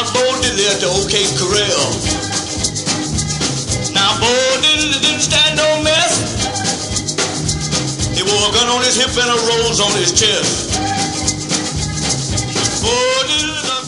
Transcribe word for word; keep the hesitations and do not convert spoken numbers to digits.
Now Bo Diddley at the OK Corral. Now Bo Diddley didn't stand no mess. He wore a gun on his hip and a rose on his chest. Bo Diddley